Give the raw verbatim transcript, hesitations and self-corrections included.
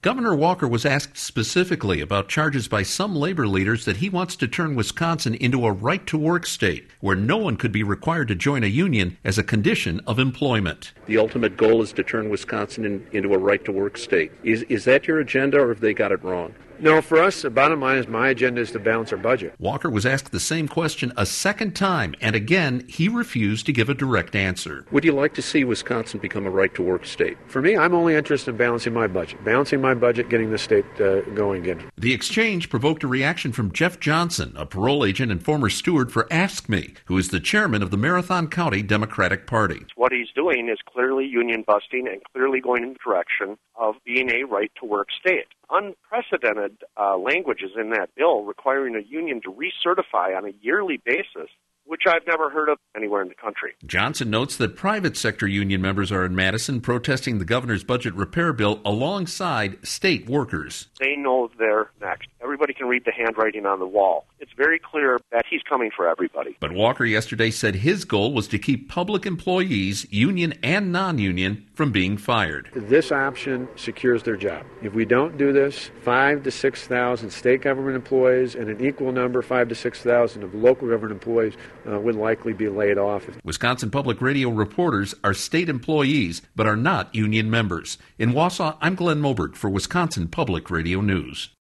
Governor Walker was asked specifically about charges by some labor leaders that he wants to turn Wisconsin into a right-to-work state, where no one could be required to join a union as a condition of employment. The ultimate goal is to turn Wisconsin in, into a right-to-work state. Is, is that your agenda, or have they got it wrong? No, for us, the bottom line is my agenda is to balance our budget. Walker was asked the same question a second time, and again, he refused to give a direct answer. Would you like to see Wisconsin become a right-to-work state? For me, I'm only interested in balancing my budget. Balancing my budget, getting the state uh, going again. The exchange provoked a reaction from Jeff Johnson, a parole agent and former steward for Ask Me, who is the chairman of the Marathon County Democratic Party. What he's doing is clearly union busting and clearly going in the direction of being a right-to-work state. Unprecedented uh, languages in that bill requiring a union to recertify on a yearly basis, which I've never heard of anywhere in the country. Johnson notes that private sector union members are in Madison protesting the governor's budget repair bill alongside state workers. They know they're next. Everybody can read the handwriting on the wall. It's very clear that he's coming for everybody. But Walker yesterday said his goal was to keep public employees, union and non-union, from being fired. This option secures their job. If we don't do this, five to six thousand state government employees and an equal number, five to six thousand of local government employees, uh, would likely be laid off. Wisconsin Public Radio reporters are state employees, but are not union members. In Wausau, I'm Glenn Moberg for Wisconsin Public Radio News.